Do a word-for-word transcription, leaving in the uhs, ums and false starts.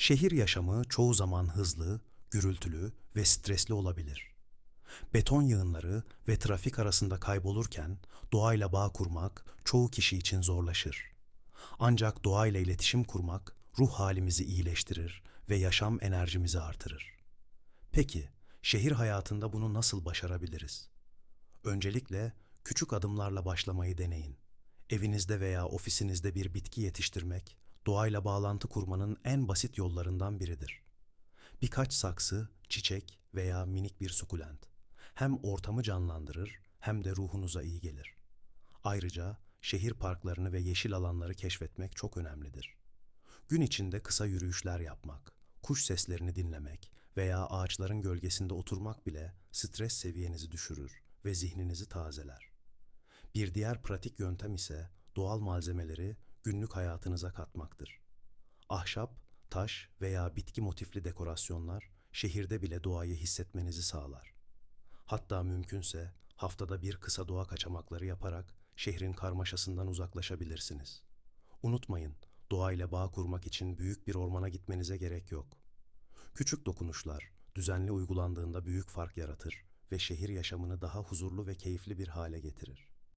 Şehir yaşamı çoğu zaman hızlı, gürültülü ve stresli olabilir. Beton yığınları ve trafik arasında kaybolurken doğayla bağ kurmak çoğu kişi için zorlaşır. Ancak doğayla iletişim kurmak ruh halimizi iyileştirir ve yaşam enerjimizi artırır. Peki, şehir hayatında bunu nasıl başarabiliriz? Öncelikle küçük adımlarla başlamayı deneyin. Evinizde veya ofisinizde bir bitki yetiştirmek, doğayla bağlantı kurmanın en basit yollarından biridir. Birkaç saksı, çiçek veya minik bir sukulent hem ortamı canlandırır hem de ruhunuza iyi gelir. Ayrıca şehir parklarını ve yeşil alanları keşfetmek çok önemlidir. Gün içinde kısa yürüyüşler yapmak, kuş seslerini dinlemek veya ağaçların gölgesinde oturmak bile stres seviyenizi düşürür ve zihninizi tazeler. Bir diğer pratik yöntem ise doğal malzemeleri günlük hayatınıza katmaktır. Ahşap, taş veya bitki motifli dekorasyonlar şehirde bile doğayı hissetmenizi sağlar. Hatta mümkünse haftada bir kısa doğa kaçamakları yaparak şehrin karmaşasından uzaklaşabilirsiniz. Unutmayın, doğayla bağ kurmak için büyük bir ormana gitmenize gerek yok. Küçük dokunuşlar düzenli uygulandığında büyük fark yaratır ve şehir yaşamını daha huzurlu ve keyifli bir hale getirir.